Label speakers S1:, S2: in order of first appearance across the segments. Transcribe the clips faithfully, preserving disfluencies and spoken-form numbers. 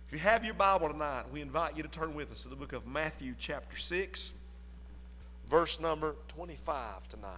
S1: If you have your Bible tonight, we invite you to turn with us to the book of Matthew chapter six, verse number twenty-five tonight.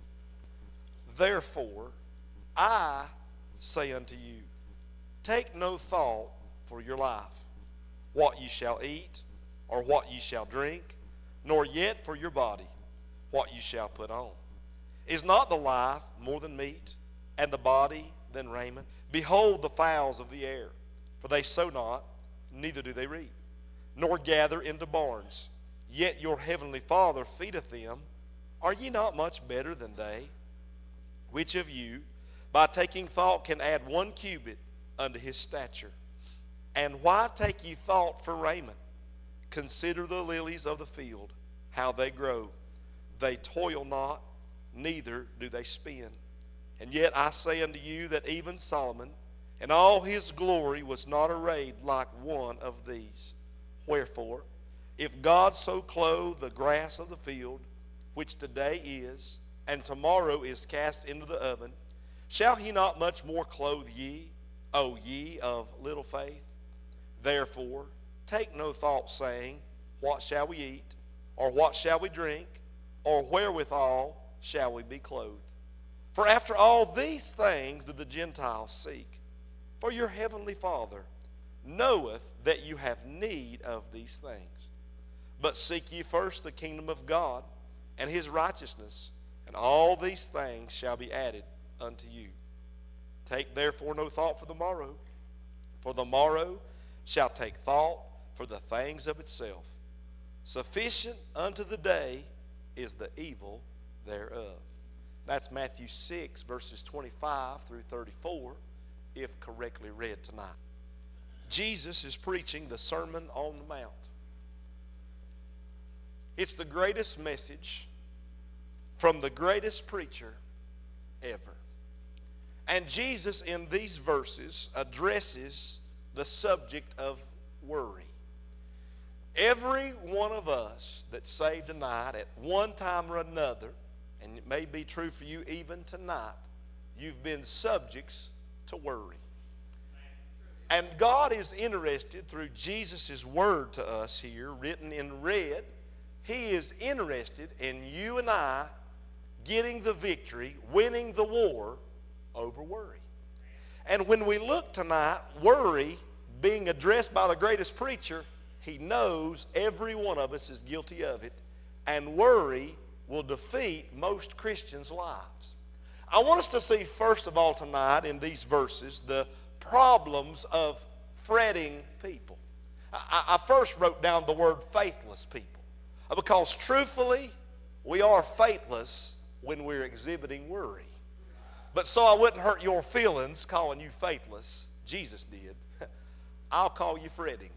S1: Therefore, I say unto you, take no thought for your life, what ye shall eat, or what ye shall drink, nor yet for your body, what ye shall put on. Is not the life more than meat, and the body than raiment? Behold the fowls of the air, for they sow not, neither do they reap, nor gather into barns, yet your heavenly Father feedeth them. Are ye not much better than they? Which of you, by taking thought, can add one cubit unto his stature? And why take ye thought for raiment? Consider the lilies of the field, how they grow. They toil not, neither do they spin. And yet I say unto you that even Solomon in all his glory was not arrayed like one of these. Wherefore, if God so clothe the grass of the field, which today is, and tomorrow is cast into the oven, shall he not much more clothe ye, O ye of little faith? Therefore, take no thought, saying, what shall we eat, or what shall we drink, or wherewithal shall we be clothed? For after all these things do the Gentiles seek. For your heavenly Father knoweth that you have need of these things. But seek ye first the kingdom of God and his righteousness, and all these things shall be added unto you. Take therefore no thought for the morrow, for the morrow shall take thought for the things of itself. Sufficient unto the day is the evil thereof. That's Matthew six, verses twenty-five through thirty-four, if correctly read tonight. Jesus is preaching the Sermon on the Mount. It's the greatest message from the greatest preacher ever. And Jesus, in these verses, addresses the subject of worry. Every one of us that's saved tonight at one time or another, and it may be true for you even tonight, you've been subjects to worry. And God is interested through Jesus' word to us here, written in red. He is interested in you and I getting the victory, winning the war over worry. And when we look tonight, worry being addressed by the greatest preacher, he knows every one of us is guilty of it, and worry will defeat most Christians' lives. I want us to see, first of all, tonight in these verses, the problems of fretting people. I, I first wrote down the word faithless people, because truthfully, we are faithless when we're exhibiting worry. But so I wouldn't hurt your feelings calling you faithless, Jesus did, I'll call you fretting.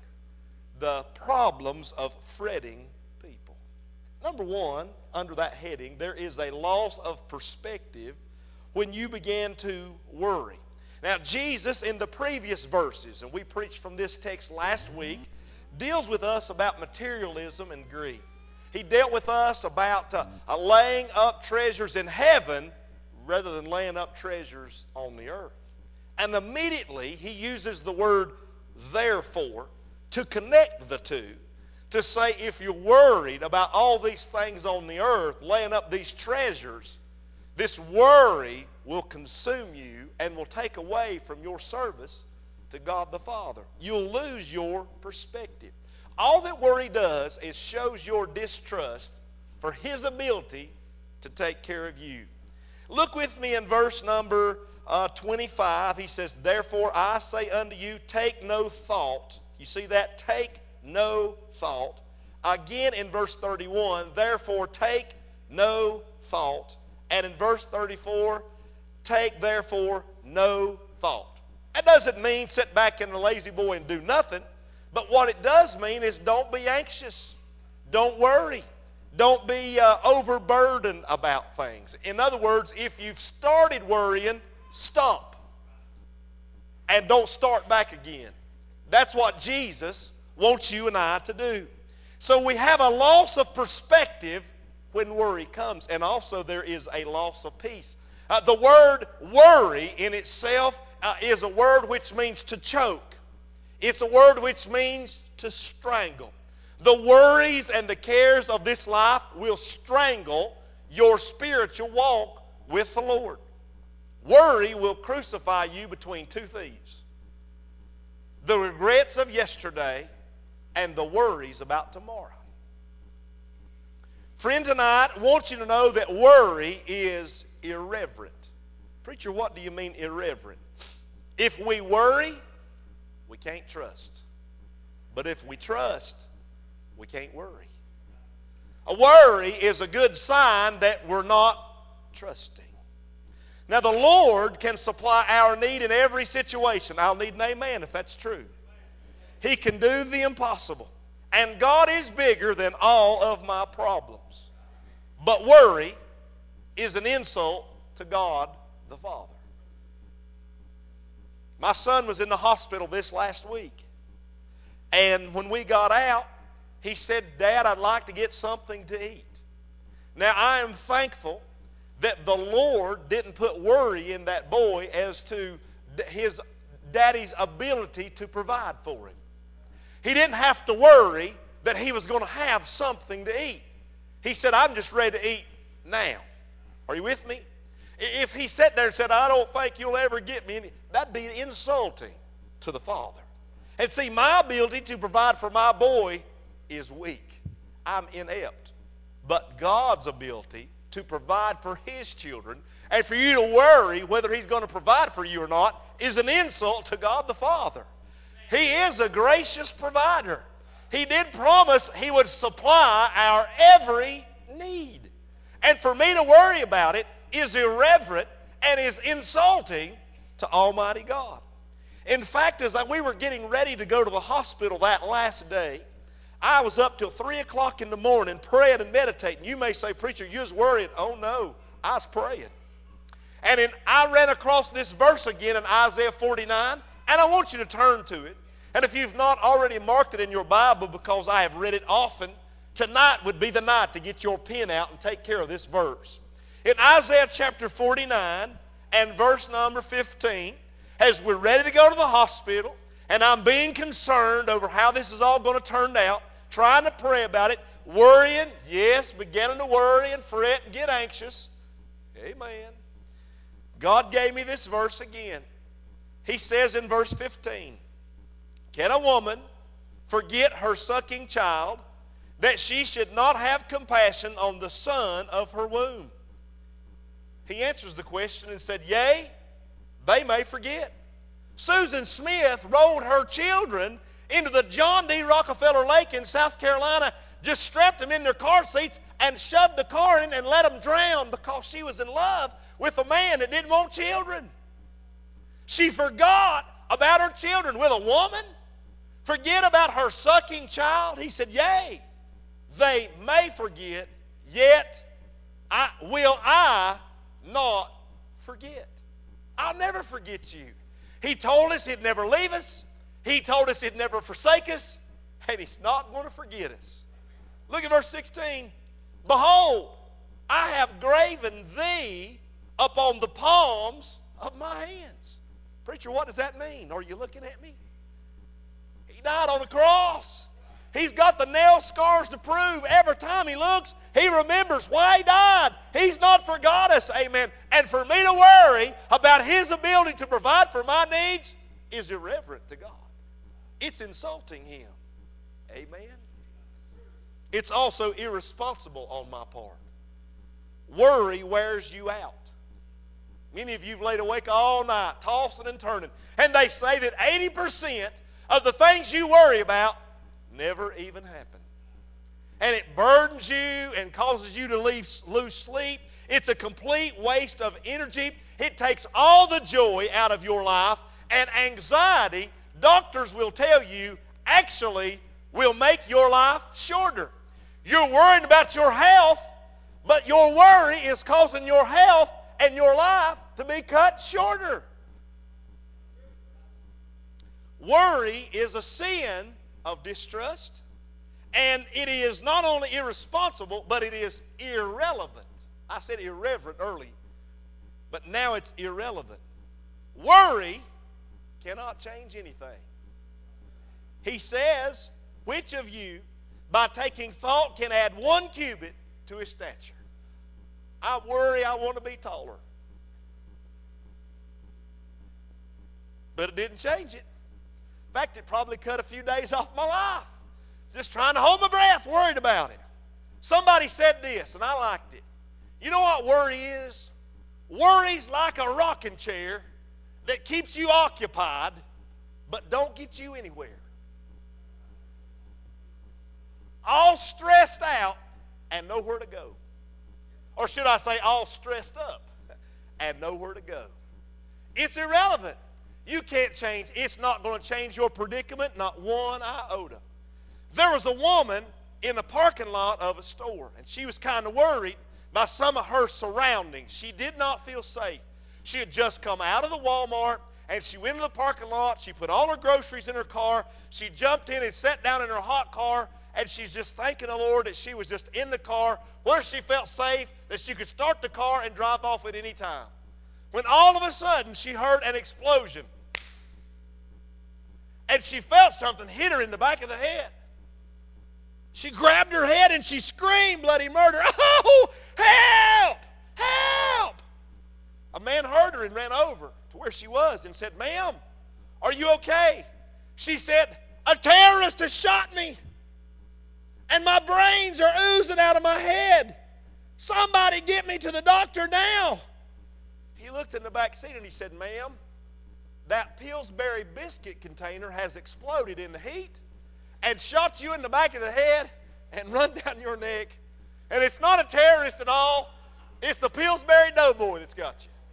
S1: The problems of fretting people. Number one, under that heading, there is a loss of perspective when you begin to worry. Now, Jesus, in the previous verses, and we preached from this text last week, deals with us about materialism and greed. He dealt with us about uh, uh, laying up treasures in heaven rather than laying up treasures on the earth. And immediately, he uses the word therefore to connect the two, to say if you're worried about all these things on the earth, laying up these treasures, this worry will consume you and will take away from your service to God the Father. You'll lose your perspective. All that worry does is shows your distrust for His ability to take care of you. Look with me in verse number uh, twenty-five. He says, therefore I say unto you, take no thought. You see that? Take no thought. Again in verse thirty-one, therefore take no thought. And in verse thirty-four, take therefore no thought. That doesn't mean sit back in the lazy boy and do nothing. But what it does mean is don't be anxious. Don't worry. Don't be uh, overburdened about things. In other words, if you've started worrying, stop. And don't start back again. That's what Jesus wants you and I to do. So we have a loss of perspective when worry comes. And also there is a loss of peace. Uh, the word worry in itself uh, is a word which means to choke. It's a word which means to strangle. The worries and the cares of this life will strangle your spiritual walk with the Lord. Worry will crucify you between two thieves: the regrets of yesterday and the worries about tomorrow. Friend, tonight I want you to know that worry is irreverent. Preacher, what do you mean irreverent? If we worry, we can't trust. But if we trust, we can't worry. A worry is a good sign that we're not trusting. Now, the Lord can supply our need in every situation. I'll need an amen if that's true. He can do the impossible. And God is bigger than all of my problems. But worry is an insult to God the Father. My son was in the hospital this last week. And when we got out, he said, "Dad, I'd like to get something to eat." Now, I am thankful that the Lord didn't put worry in that boy as to his daddy's ability to provide for him. He didn't have to worry that he was going to have something to eat. He said, "I'm just ready to eat now." Are you with me? If he sat there and said, "I don't think you'll ever get me any," that'd be insulting to the Father. And see, my ability to provide for my boy is weak. I'm inept. But God's ability to provide for His children and for you to worry whether He's going to provide for you or not is an insult to God the Father. He is a gracious provider. He did promise He would supply our every need. And for me to worry about it is irreverent and is insulting to Almighty God. In fact, as we were getting ready to go to the hospital that last day, I was up till three o'clock in the morning praying and meditating. You may say, "Preacher, you was worried." Oh no, I was praying. And then I ran across this verse again in Isaiah forty-nine, and I want you to turn to it. And if you've not already marked it in your Bible, because I have read it often, tonight would be the night to get your pen out and take care of this verse. In Isaiah chapter forty-nine and verse number fifteen, as we're ready to go to the hospital, and I'm being concerned over how this is all going to turn out, trying to pray about it, worrying, yes, beginning to worry and fret and get anxious. Amen. God gave me this verse again. He says in verse fifteen, "Can a woman forget her sucking child, that she should not have compassion on the son of her womb?" He answers the question and said, "Yea, they may forget." Susan Smith rolled her children into the John D. Rockefeller Lake in South Carolina, just strapped them in their car seats and shoved the car in and let them drown because she was in love with a man that didn't want children. She forgot about her children. Will a woman forget about her sucking child? He said, "Yea, they may forget, yet I, will I not forget." I'll never forget you. He told us He'd never leave us. He told us He'd never forsake us. And He's not going to forget us. Look at verse sixteen. "Behold, I have graven thee upon the palms of my hands." Preacher, what does that mean? Are you looking at me? He died on the cross. He's got the nail scars to prove every time He looks, He remembers why He died. He's not forgot us, amen. And for me to worry about His ability to provide for my needs is irreverent to God. It's insulting Him, amen. It's also irresponsible on my part. Worry wears you out. Many of you have laid awake all night, tossing and turning. And they say that eighty percent of the things you worry about never even happen. And it burdens you and causes you to leave, lose sleep. It's a complete waste of energy. It takes all the joy out of your life. And anxiety, doctors will tell you, actually will make your life shorter. You're worried about your health, but your worry is causing your health and your life to be cut shorter. Worry is a sin of distrust, and it is not only irresponsible, but it is irrelevant. I said irreverent early, but now it's irrelevant. Worry cannot change anything. He says, which of you, by taking thought, can add one cubit to his stature? I worry I want to be taller. But it didn't change it. In fact, it probably cut a few days off my life. Just trying to hold my breath, worried about it. Somebody said this, and I liked it. You know what worry is? Worry's like a rocking chair that keeps you occupied, but don't get you anywhere. All stressed out and nowhere to go. Or should I say all stressed up and nowhere to go. It's irrelevant. You can't change. It's not going to change your predicament, not one iota. There was a woman in the parking lot of a store, and she was kind of worried by some of her surroundings. She did not feel safe. She had just come out of the Walmart, and she went into the parking lot. She put all her groceries in her car. She jumped in and sat down in her hot car, and she's just thanking the Lord that she was just in the car where she felt safe, that she could start the car and drive off at any time. When all of a sudden she heard an explosion, and she felt something hit her in the back of the head. She grabbed her head and she screamed bloody murder. Oh, help! Help! A man heard her and ran over to where she was and said, "Ma'am, are you okay?" She said, "A terrorist has shot me, and my brains are oozing out of my head. Somebody get me to the doctor now." He looked in the back seat and he said, "Ma'am, that Pillsbury biscuit container has exploded in the heat and shot you in the back of the head and run down your neck. And it's not a terrorist at all. It's the Pillsbury Doughboy that's got you."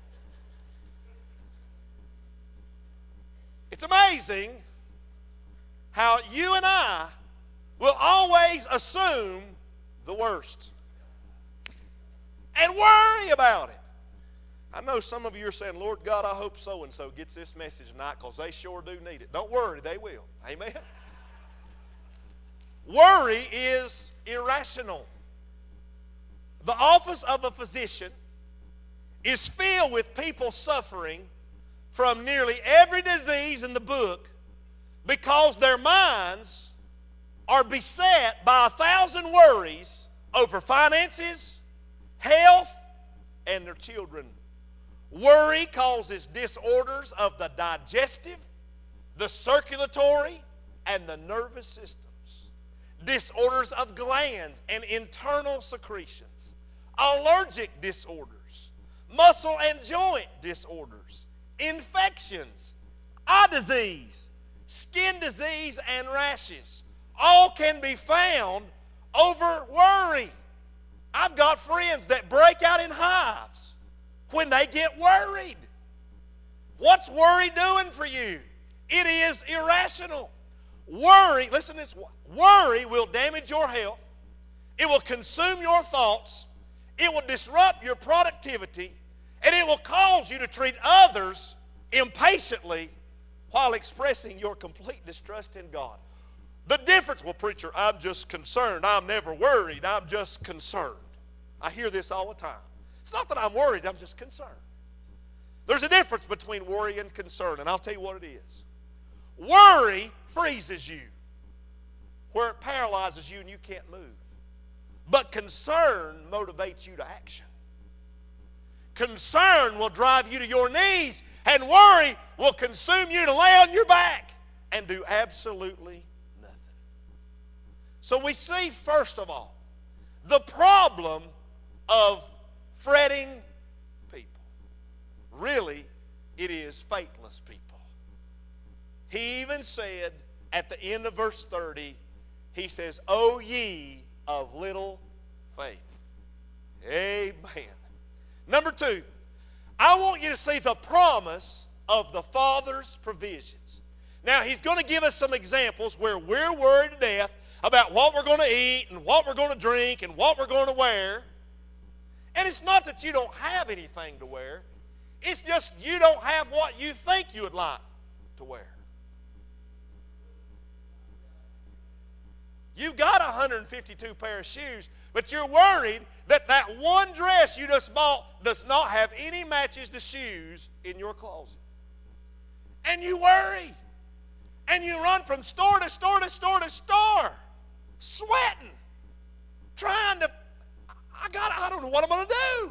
S1: It's amazing how you and I will always assume the worst and worry about it. I know some of you are saying, "Lord God, I hope so-and-so gets this message tonight because they sure do need it." Don't worry, they will. Amen? Worry is irrational. The office of a physician is filled with people suffering from nearly every disease in the book because their minds are beset by a thousand worries over finances, health, and their children. Worry causes disorders of the digestive, the circulatory, and the nervous systems. Disorders of glands and internal secretions. Allergic disorders. Muscle and joint disorders. Infections. Eye disease. Skin disease and rashes. All can be found over worry. I've got friends that break out in hives when they get worried. What's worry doing for you? It is irrational. Worry, listen to this, worry will damage your health. It will consume your thoughts. It will disrupt your productivity. And it will cause you to treat others impatiently while expressing your complete distrust in God. The difference, well, preacher, I'm just concerned. I'm never worried. I'm just concerned. I hear this all the time. It's not that I'm worried. I'm just concerned. There's a difference between worry and concern, and I'll tell you what it is. Worry freezes you, where it paralyzes you and you can't move. But concern motivates you to action. Concern will drive you to your knees, and worry will consume you to lay on your back and do absolutely nothing. So we see, first of all, the problem of fretting people. Really, it is faithless people. He even said at the end of verse thirty, he says, "O ye of little faith." Amen. Number two, I want you to see the promise of the Father's provisions. Now, he's going to give us some examples where we're worried to death about what we're going to eat and what we're going to drink and what we're going to wear. And it's not that you don't have anything to wear. It's just you don't have what you think you would like to wear. You've got one hundred fifty-two pair of shoes, but you're worried that that one dress you just bought does not have any matches to shoes in your closet. And you worry. And you run from store to store to store to store, sweating, trying to, I got, I don't know what I'm going to do.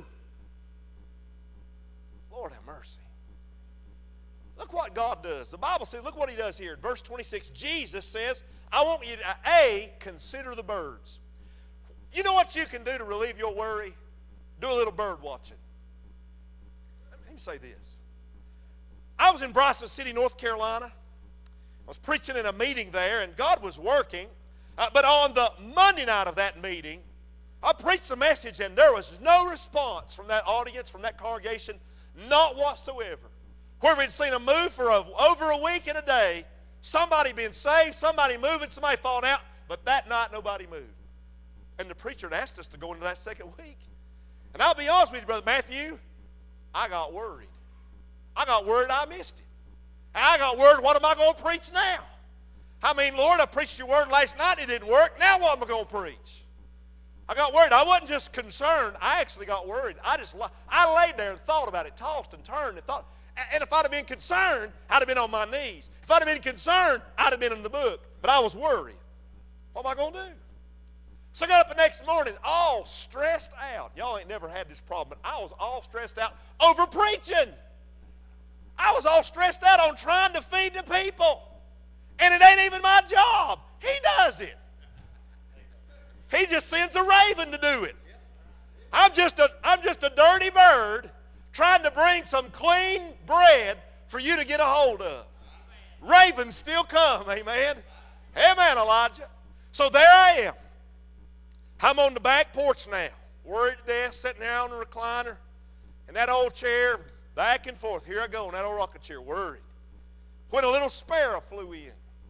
S1: Lord have mercy. Look what God does. The Bible says, look what he does here. In verse twenty-six, Jesus says, I want you to, A, consider the birds. You know what you can do to relieve your worry? Do a little bird watching. Let me say this. I was in Bryson City, North Carolina. I was preaching in a meeting there, and God was working. Uh, but on the Monday night of that meeting, I preached a message, and there was no response from that audience, from that congregation, not whatsoever. Where we'd seen a move for a, over a week and a day, somebody being saved, somebody moving, somebody falling out, but that night nobody moved. And the preacher had asked us to go into that second week. And I'll be honest with you, Brother Matthew, I got worried. I got worried I missed it. And I got worried, what am I going to preach now? I mean, Lord, I preached your word last night, it didn't work. Now what am I going to preach? I got worried. I wasn't just concerned. I actually got worried. I just, I laid there and thought about it, tossed and turned and thought. And if I'd have been concerned, I'd have been on my knees. If I'd have been concerned, I'd have been in the book. But I was worried. What am I going to do? So I got up the next morning all stressed out. Y'all ain't never had this problem, but I was all stressed out over preaching. I was all stressed out on trying to feed the people. And it ain't even my job. He does it. He just sends a raven to do it. I'm just a, I'm just a dirty bird trying to bring some clean bread for you to get a hold of. Ravens still come, amen. Amen, Elijah. So there I am. I'm on the back porch now, worried to death, sitting there on the recliner, in that old chair, back and forth. Here I go in that old rocking chair, worried. When a little sparrow flew in.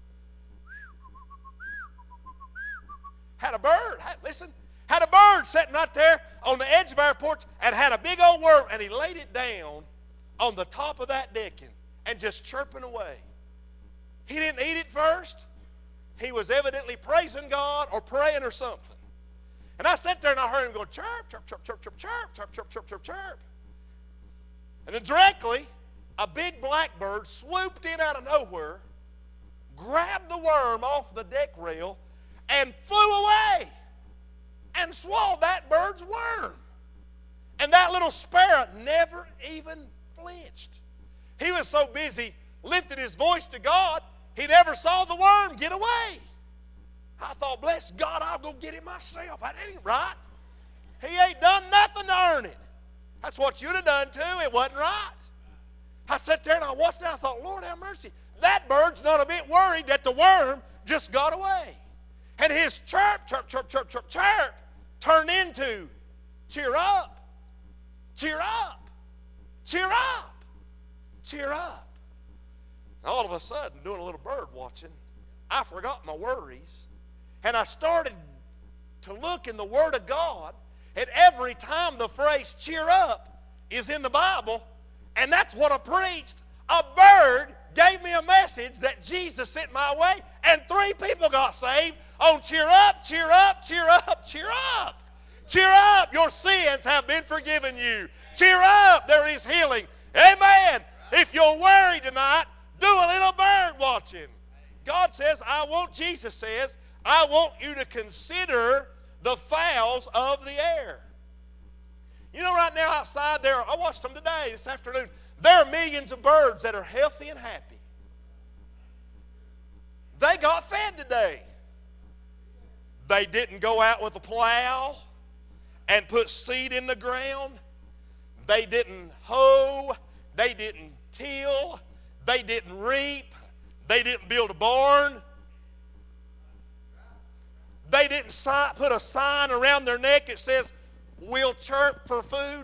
S1: Had a bird, had, listen, had a bird sitting right there on the edge of our porch and had a big old worm, and he laid it down on the top of that decking and just chirping away. He didn't eat it first. He was evidently praising God or praying or something. And I sat there and I heard him go chirp, chirp, chirp, chirp, chirp, chirp, chirp, chirp, chirp, chirp, chirp. And then directly, a big blackbird swooped in out of nowhere, grabbed the worm off the deck rail, and flew away and swallowed that bird's worm. And that little sparrow never even flinched. He was so busy lifting his voice to God, he never saw the worm get away. I thought, bless God, I'll go get it myself. That ain't right. He ain't done nothing to earn it. That's what you'd have done too. It wasn't right. I sat there and I watched it and I thought, Lord have mercy. That bird's not a bit worried that the worm just got away. And his chirp, chirp, chirp, chirp, chirp, chirp turned into cheer up, cheer up, cheer up, cheer up. And all of a sudden, doing a little bird watching, I forgot my worries. And I started to look in the Word of God at every time the phrase cheer up is in the Bible. And that's what I preached. A bird gave me a message that Jesus sent my way, and three people got saved on cheer up, cheer up, cheer up, cheer up. Cheer up, your sins have been forgiven you. Cheer up, there is healing. Amen. If you're worried tonight, do a little bird watching. God says, I want, Jesus says, I want you to consider the fowls of the air. You know, right now outside there, I watched them today, this afternoon. There are millions of birds that are healthy and happy. They got fed today. They didn't go out with a plow and put seed in the ground. They didn't hoe. They didn't till. They didn't reap. They didn't build a barn. They didn't sign, put a sign around their neck that says, we'll chirp for food.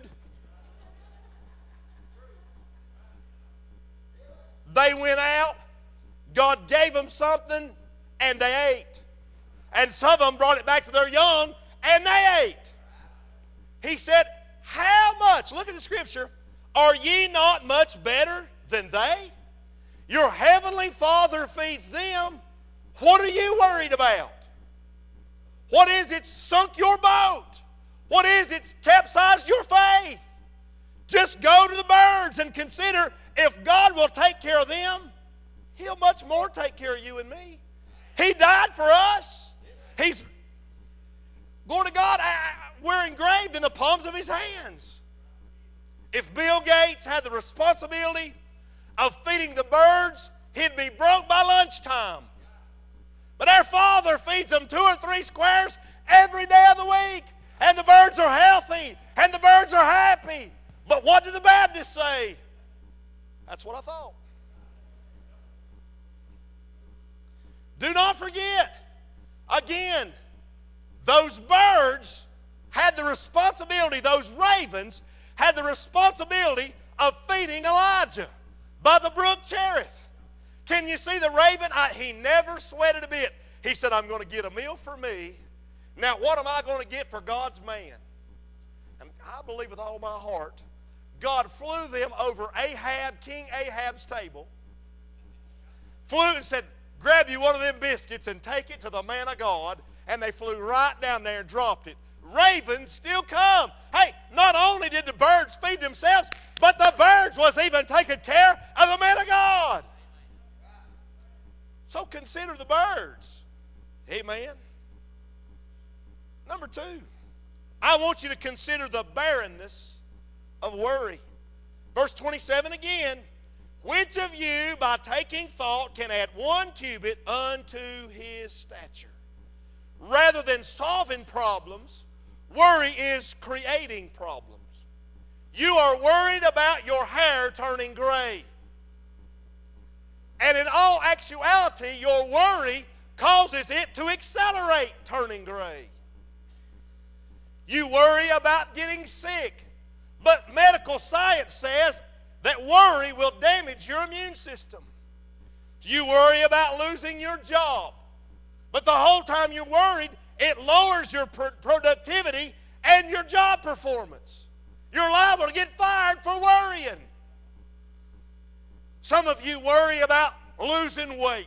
S1: They went out, God gave them something, and they ate. And some of them brought it back to their young, and they ate. He said, how much, look at the scripture, are ye not much better than they? Your heavenly Father feeds them. What are you worried about? What is it sunk your boat? What is it capsized your faith? Just go to the birds and consider if God will take care of them, He'll much more take care of you and me. He died for us. He's, glory to God, we're engraved in the palms of His hands. If Bill Gates had the responsibility of feeding the birds, he'd be broke by lunchtime. But our Father feeds them two or three squares every day of the week. And the birds are healthy. And the birds are happy. But what did the Baptists say? That's what I thought. Do not forget, again, those birds had the responsibility, those ravens had the responsibility of feeding Elijah by the brook Cherith. Can you see the raven? I, he never sweated a bit. He said, I'm going to get a meal for me. Now, what am I going to get for God's man? And I believe with all my heart, God flew them over Ahab, King Ahab's table, flew and said, grab you one of them biscuits and take it to the man of God. And they flew right down there and dropped it. Ravens still come. Hey, not only did the birds feed themselves, but the birds was even taking care of the man of God. So consider the birds. Amen. Number two, I want you to consider the barrenness of worry. Verse twenty-seven again. Which of you, by taking thought, can add one cubit unto his stature? Rather than solving problems, worry is creating problems. You are worried about your hair turning gray. And in all actuality, your worry causes it to accelerate turning gray. You worry about getting sick, but medical science says that worry will damage your immune system. You worry about losing your job, but the whole time you're worried, it lowers your productivity and your job performance. You're liable to get fired for worrying. Some of you worry about losing weight.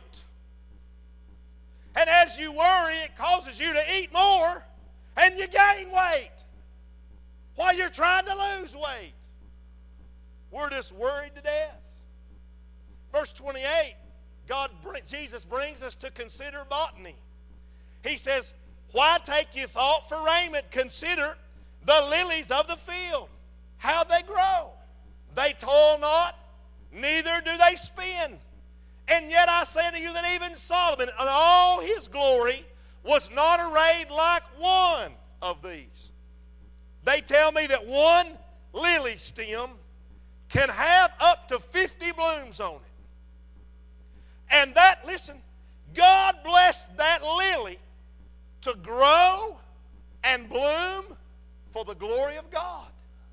S1: And as you worry, it causes you to eat more and you gain weight while you're trying to lose weight. We're just worried to death. Verse twenty-eight, God, Jesus brings us to consider botany. He says, why take you thought for raiment? Consider the lilies of the field, how they grow. They toil not, neither do they spin. And yet I say to you that even Solomon in all his glory was not arrayed like one of these. They tell me that one lily stem can have up to fifty blooms on it. And that, listen, God blessed that lily to grow and bloom for the glory of God.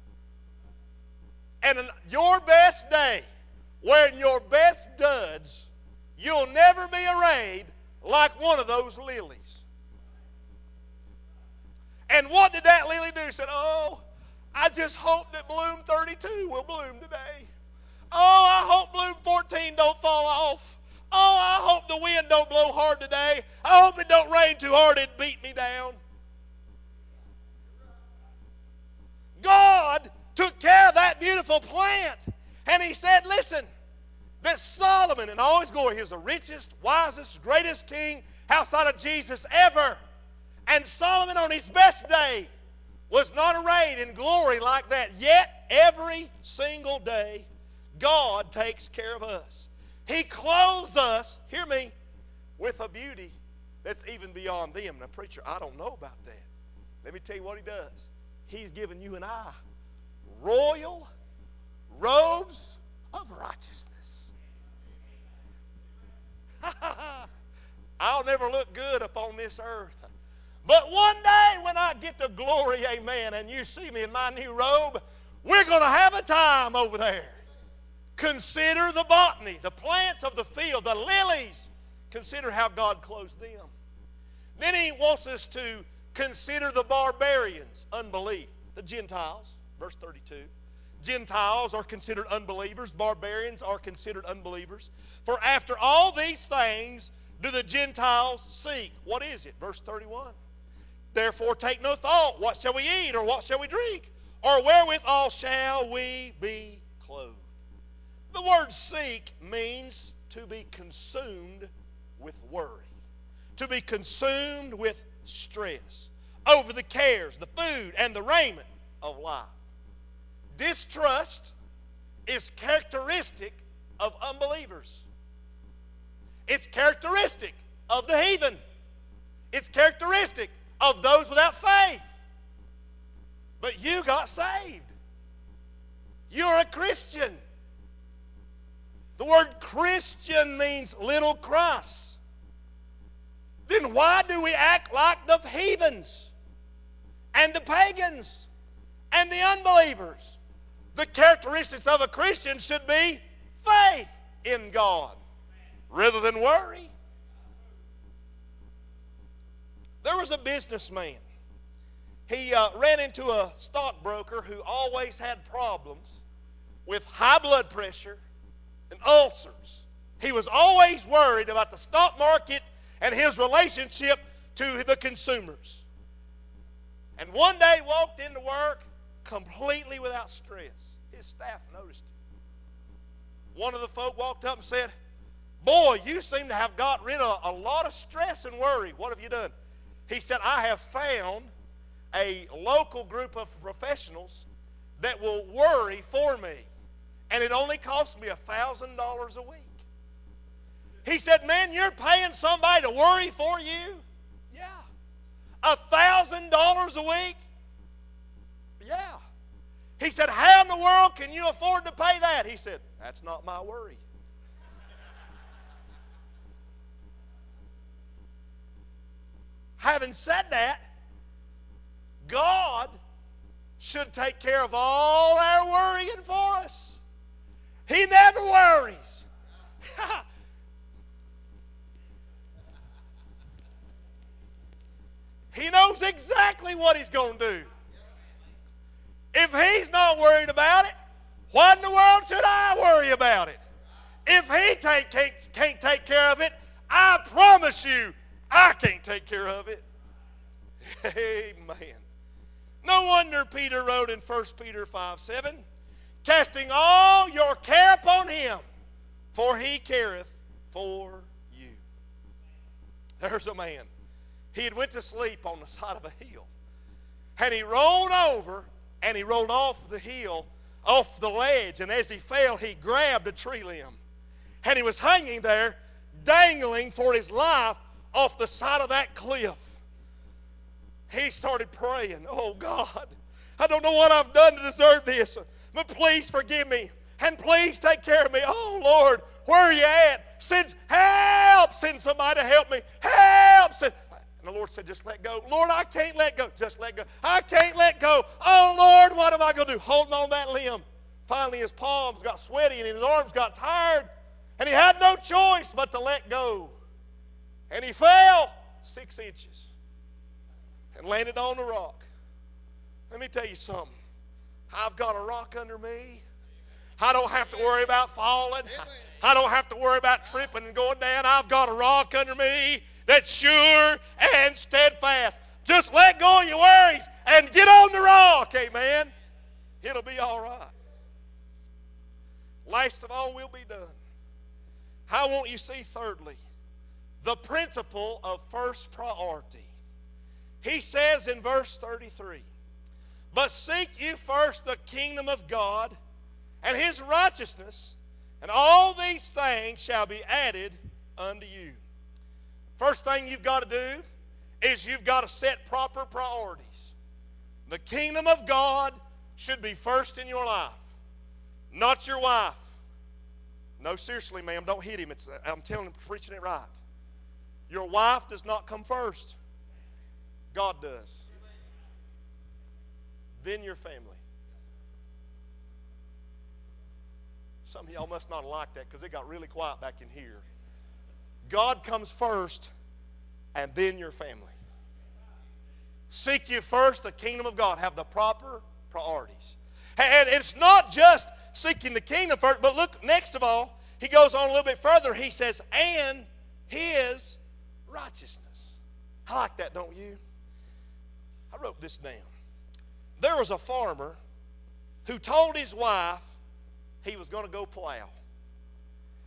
S1: And in your best day, wearing your best duds, you'll never be arrayed like one of those lilies. And what did that lily do? He said, oh, I just hope that bloom thirty-two will bloom today. Oh, I hope bloom fourteen don't fall off. Oh, I hope the wind don't blow hard today. I hope it don't rain too hard and beat me down. God took care of that beautiful plant. And He said, listen, that Solomon in all his glory, he was the richest, wisest, greatest king outside of Jesus ever. And Solomon on his best day was not arrayed in glory like that. Yet every single day God takes care of us. He clothes us, hear me, with a beauty that's even beyond them. Now, preacher, I don't know about that. Let me tell you what He does. He's given you and I royal robes of righteousness. I'll never look good upon this earth. But one day when I get to glory, amen, and you see me in my new robe, we're going to have a time over there. Consider the botany, the plants of the field, the lilies. Consider how God clothes them. Then He wants us to consider the barbarians, unbelief, the Gentiles, verse thirty-two. Gentiles are considered unbelievers. Barbarians are considered unbelievers. For after all these things do the Gentiles seek. What is it? Verse thirty-one. Therefore take no thought, what shall we eat, or what shall we drink, or wherewithal shall we be clothed? The word seek means to be consumed with worry, to be consumed with stress over the cares, the food, and the raiment of life. Distrust is characteristic of unbelievers. It's characteristic of the heathen. It's characteristic of those without faith. But you got saved. You're a Christian. The word Christian means little Christ. Then why do we act like the heathens and the pagans and the unbelievers? The characteristics of a Christian should be faith in God rather than worry. There was a businessman. He uh, ran into a stockbroker who always had problems with high blood pressure and ulcers. He was always worried about the stock market and his relationship to the consumers. And one day he walked into work completely without stress. His staff noticed it. One of the folk walked up and said, "Boy, you seem to have got rid of a lot of stress and worry. What have you done?" He said, "I have found a local group of professionals that will worry for me. And it only costs me one thousand dollars a week." He said, "Man, you're paying somebody to worry for you?" "Yeah." one thousand dollars a week?" "Yeah." He said, "How in the world can you afford to pay that?" He said, "That's not my worry." Having said that, God should take care of all our worrying for us. He never worries. He knows exactly what He's going to do. If He's not worried about it, why in the world should I worry about it? If He take, can't, can't take care of it, I promise you, I can't take care of it. Amen. No wonder Peter wrote in First Peter five seven, "Casting all your care upon Him, for He careth for you." There's a man. He had went to sleep on the side of a hill. And he rolled over and he rolled off the hill, off the ledge. And as he fell, he grabbed a tree limb. And he was hanging there, dangling for his life off the side of that cliff. He started praying, "Oh God, I don't know what I've done to deserve this, but please forgive me. And please take care of me. Oh Lord, where are you at? Send help. Send somebody to help me. Help." Send. And the Lord said, "Just let go." "Lord, I can't let go." "Just let go." "I can't let go." "Oh Lord, what am I going to do?" Holding on that limb. Finally his palms got sweaty and his arms got tired. And he had no choice but to let go. And he fell six inches and landed on the rock. Let me tell you something. I've got a rock under me. I don't have to worry about falling. I don't have to worry about tripping and going down. I've got a rock under me that's sure and steadfast. Just let go of your worries and get on the rock, amen. It'll be all right. Last of all, we'll be done. I want you to see, thirdly, the principle of first priority. He says in verse thirty-three, "But seek ye first the kingdom of God and His righteousness, and all these things shall be added unto you." First thing you've got to do is you've got to set proper priorities. The kingdom of God should be first in your life, not your wife. No, seriously, ma'am, don't hit him. It's, I'm telling him, preaching it right. Your wife does not come first. God does. Then your family. Some of y'all must not like that because it got really quiet back in here. God comes first and then your family. Seek ye first the kingdom of God. Have the proper priorities. And it's not just seeking the kingdom first, but look, next of all, he goes on a little bit further. He says, "and His righteousness." I like that, don't you? I wrote this down. There was a farmer who told his wife he was going to go plow.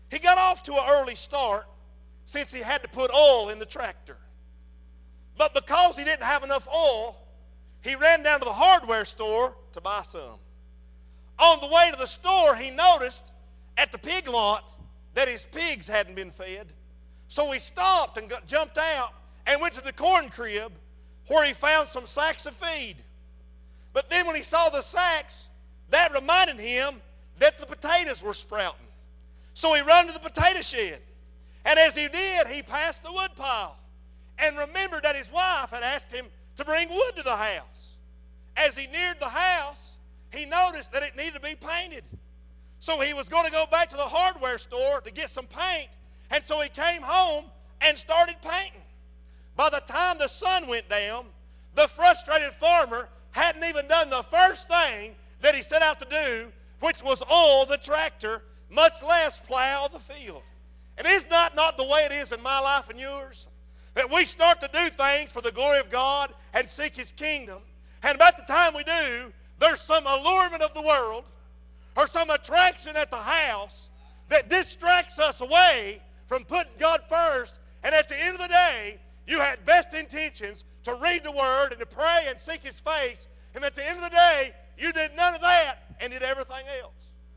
S1: He got off to an early start since he had to put oil in the tractor. But because he didn't have enough oil, he ran down to the hardware store to buy some. On the way to the store, he noticed at the pig lot that his pigs hadn't been fed. So he stopped and got, jumped out and went to the corn crib where he found some sacks of feed. But then when he saw the sacks, that reminded him that the potatoes were sprouting. So he ran to the potato shed. And as he did, he passed the wood pile and remembered that his wife had asked him to bring wood to the house. As he neared the house, he noticed that it needed to be painted. So he was going to go back to the hardware store to get some paint. And so he came home and started painting. By the time the sun went down, the frustrated farmer hadn't even done the first thing that he set out to do, which was oil the tractor, much less plow the field. And is not not the way it is in my life and yours? That we start to do things for the glory of God and seek His kingdom. And about the time we do, there's some allurement of the world or some attraction at the house that distracts us away from putting God first. And at the end of the day, you had best intentions to read the Word and to pray and seek His face. And at the end of the day, you did none of that and did everything else.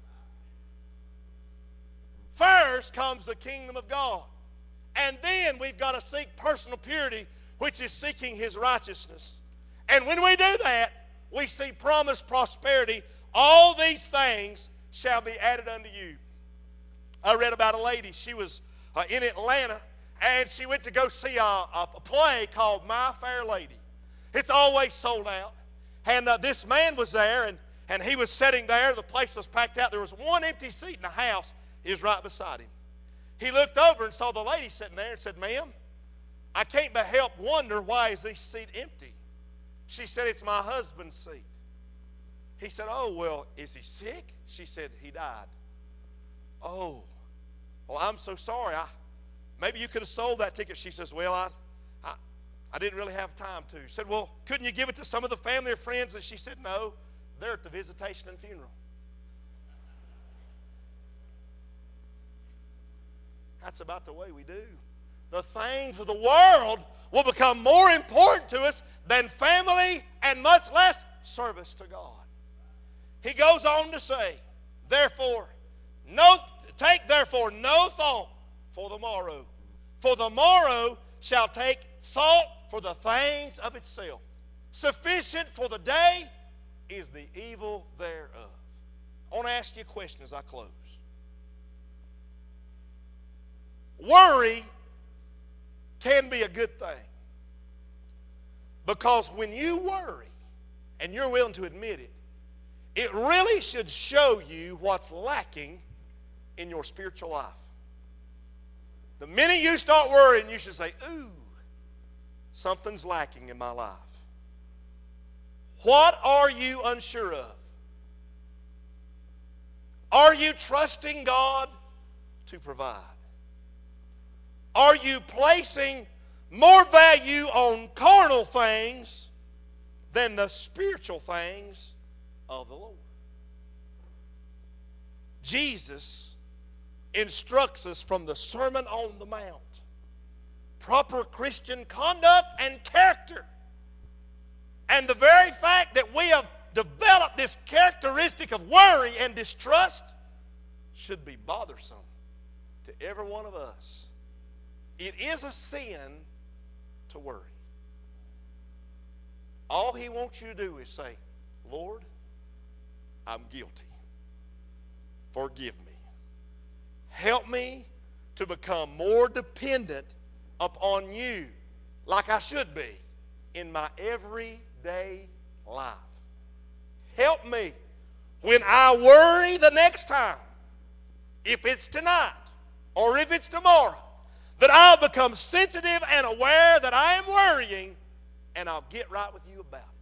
S1: First comes the kingdom of God. And then we've got to seek personal purity, which is seeking His righteousness. And when we do that, we see promised prosperity. All these things shall be added unto you. I read about a lady. She was uh, in Atlanta, and she went to go see a, a, a play called My Fair Lady. It's always sold out. And uh, this man was there, and, and he was sitting there. The place was packed out. There was one empty seat in the house. He was right beside him. He looked over and saw the lady sitting there and said, "Ma'am, I can't but help wonder, why is this seat empty?" She said, "It's my husband's seat." He said, "Oh, well, is he sick?" She said, "He died." "Oh, well, I'm so sorry. I, maybe you could have sold that ticket." She says, "Well, I, I, I didn't really have time to." He said, "Well, couldn't you give it to some of the family or friends?" And she said, "No, they're at the visitation and funeral." That's about the way we do. The things of the world will become more important to us than family and much less service to God. He goes on to say, therefore, no, take therefore no thought for the morrow, for the morrow shall take thought for the things of itself. Sufficient for the day is the evil thereof. I want to ask you a question as I close. Worry can be a good thing, because when you worry, and you're willing to admit it, it really should show you what's lacking in your spiritual life. The minute you start worrying, you should say, "Ooh, something's lacking in my life." What are you unsure of? Are you trusting God to provide? Are you placing more value on carnal things than the spiritual things of the Lord? Jesus instructs us from the Sermon on the Mount proper Christian conduct and character. And the very fact that we have developed this characteristic of worry and distrust should be bothersome to every one of us. It is a sin to worry. All He wants you to do is say, "Lord, I'm guilty. Forgive me. Help me to become more dependent upon You like I should be in my everyday life. Help me when I worry the next time, if it's tonight or if it's tomorrow, that I'll become sensitive and aware that I am worrying, and I'll get right with You about it."